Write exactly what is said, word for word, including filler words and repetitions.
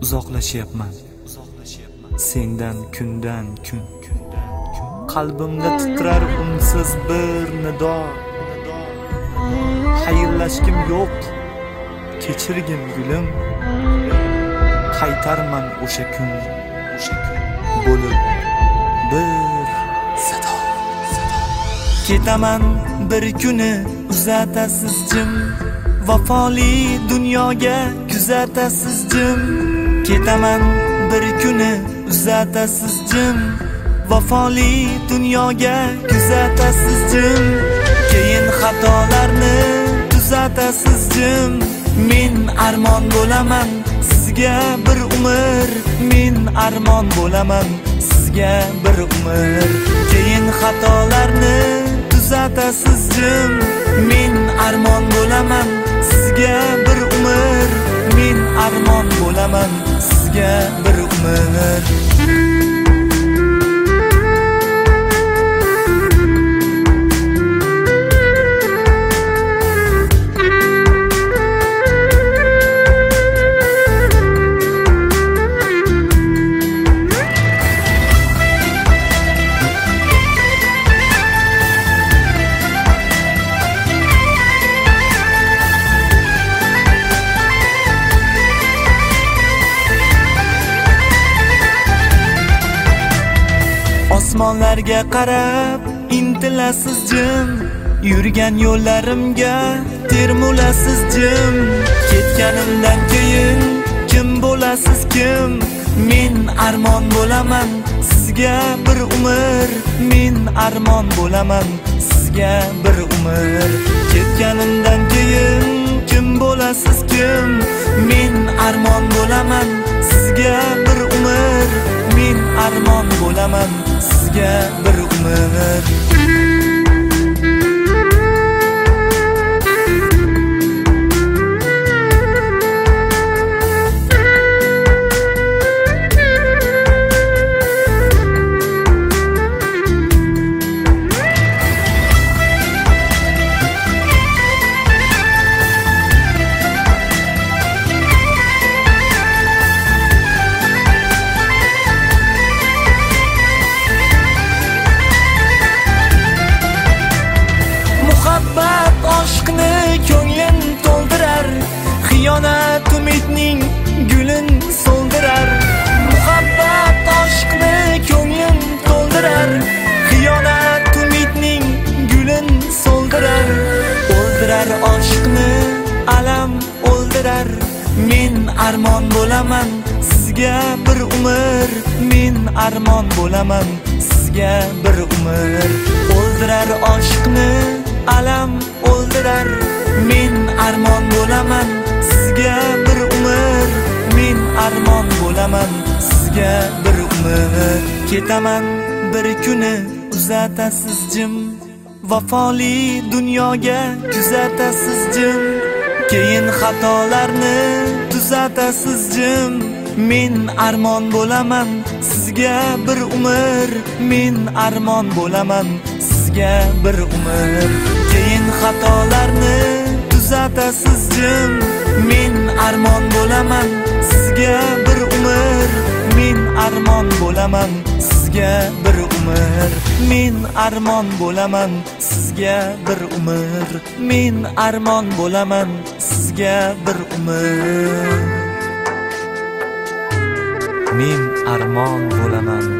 uzoqlashyapman sendan kundan kun. Qalbimda titrar unsiz bir nido. Xayrlashgim yo'q, kechirgin gulim. Qaytarman o'sha kun, o'sha kun bo'lib bir sado. Ketaman bir kuni uzatasiz jim, vafoli dunyoga kuzatasiz jim. Ketaman bir kuni uzatasiz jim, vafoli dunyoga kuzatasiz jim. Keyin xatolarni tuzatasiz jim. Men armon bo'laman sizga bir umr, men armon bo'laman sizga bir umr. Keyin xatolarni tuzatasiz jim. Men armon bo'laman sizga bir umr, men armon bo'laman sizga bir umr. Osmonlarga qarab intilasiz jim, yurgan yo'llarimga termulasiz jim. Ketganimdan keyin kim bo'lasiz kim? Men armon bo'laman sizga bir umr, men armon bo'laman sizga bir umr. Ketganimdan keyin kim bo'lasiz kim? Men armon bo'laman sizga bir umr, men armon bo'laman sizga bir umr. Xiyonat umidning gulin so'ldirar. Muhabbat oshqni ko'nglim to'ldirar. Xiyonat umidning gulin so'ldirar. O'ldirar oshqni alam o'ldirar. Men armon bo'laman sizga bir umr, men armon bo'laman sizga bir umr. O'ldirar oshqni alam o'ldirar. Men armon bo'laman sizga bir umr, men armon bo'laman sizga bir umr. Ketaman bir kuni uzatasiz jim, vafoli dunyoga kuzatasiz jim. Keyin xatolarni tuzatasiz jim. Men armon bo'laman sizga bir umr, men armon bo'laman sizga bir umr. Keyin xatolarni tuzatasiz jim. Men armon bo'laman sizga bir umr, men armon bo'laman sizga bir umr. Men armon bo'laman sizga bir umr, men armon bo'laman sizga bir umr. Men armon bo'laman